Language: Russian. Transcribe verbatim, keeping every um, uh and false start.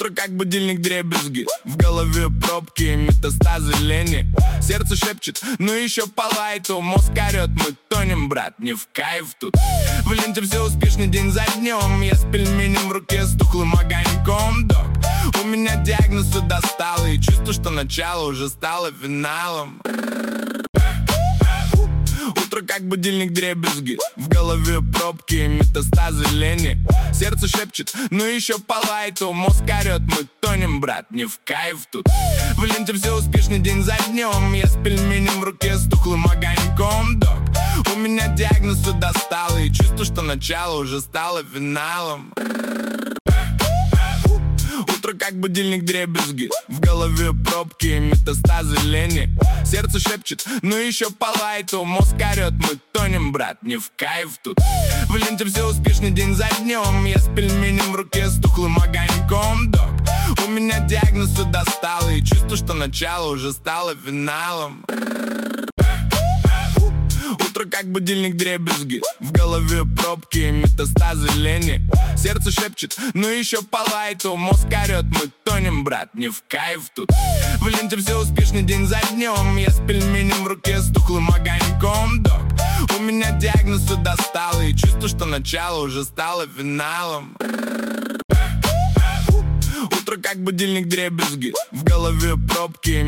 Утро как будильник дребезги, в голове пробки, метастазы лени. Сердце шепчет, ну еще по лайту. Мозг орет, мы тонем, брат, не в кайф тут. В ленте все успешный день за днем. Я с пельменем в руке, с тухлым огоньком, док. У меня диагноз все достало, и чувствую, что начало уже стало финалом. Утро как будильник дребезги, в голове пробки, метастазы лени. Сердце шепчет, ну еще по лайту. Мозг орет, мы тонем, брат, не в кайф тут. В ленте все успешный день за днем. Я с пельменем в руке, с тухлым огоньком, док. У меня диагноз все достало, и чувствую, что начало уже стало финалом. Утро как будильник дребезги, в голове пробки, метастазы лени. Сердце шепчет, ну еще по лайту. Мозг орет, мы тонем, брат, не в кайф тут. В ленте все успешный день за днем. Я с пельменем в руке, с тухлым огоньком, док. У меня диагноз все достало, и чувствую, что начало уже стало финалом. Утро как будильник дребезги, в голове пробки, метастазы лени. Сердце шепчет, ну еще по лайту. Мозг орет, мы тонем, брат, не в кайф тут. В ленте все успешный день за днем. Я с пельменем в руке, с тухлым огоньком, док. У меня диагноз все достало, и чувствую, что начало уже стало финалом. Утро как будильник дребезги, в голове пробки,